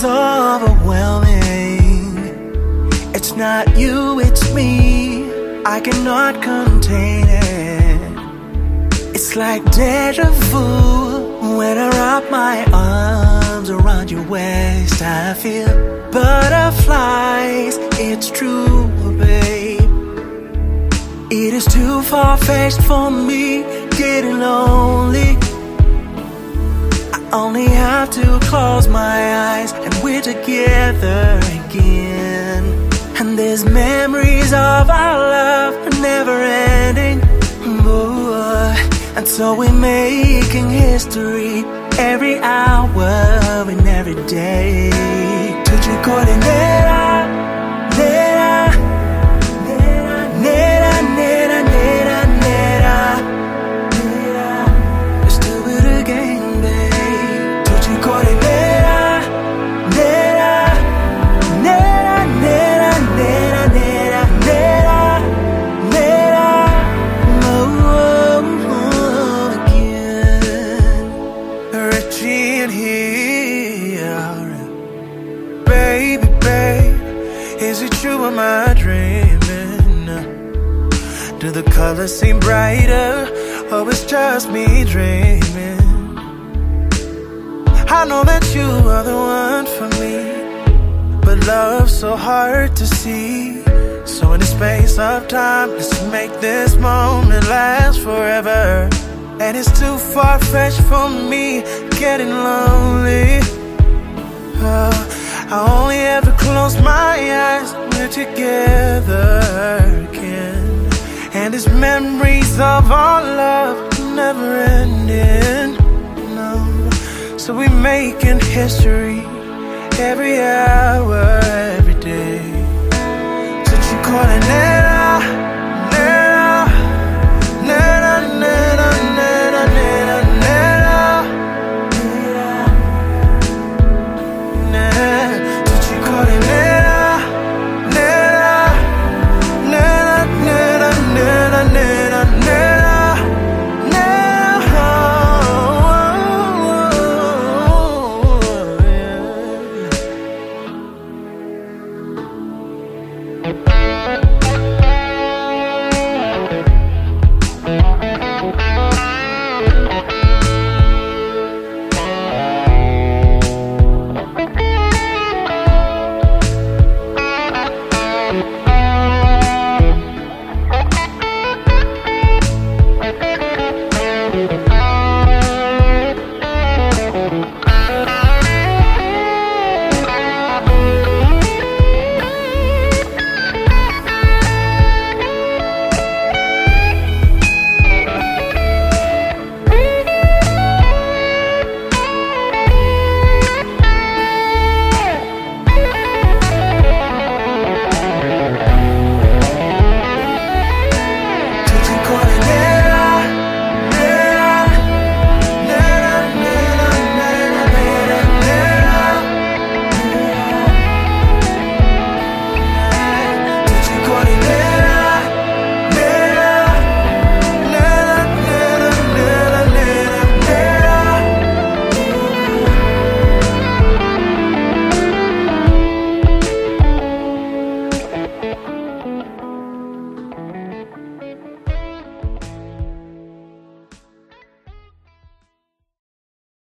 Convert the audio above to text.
overwhelming. It's not you, it's me. I cannot contain it. It's like deja vu. When I wrap my arms around your waist, I feel butterflies. It's true, babe. It is too far-fetched for me, getting lonely. I only have to close my eyes and we're together again. And there's memories of our love never ending. And so we're making history every hour and every day. Tutti coordinera, nera, nera, nera, nera, nera, nera, nera. Let's do it again, babe. Tutti coordinera, nera, nera, nera, nera, nera, nera, nera. Again, Richie in here. Baby, babe, is it true or am I dreaming? Do the colors seem brighter, or it's just me dreaming? I know that you are the one for me, but love's so hard to see. So in the space of time, let's make this moment last forever. And it's too far-fetched for me, getting lonely. I only ever close my eyes, we're together again. And it's memories of our love never ending, no. So we making history every hour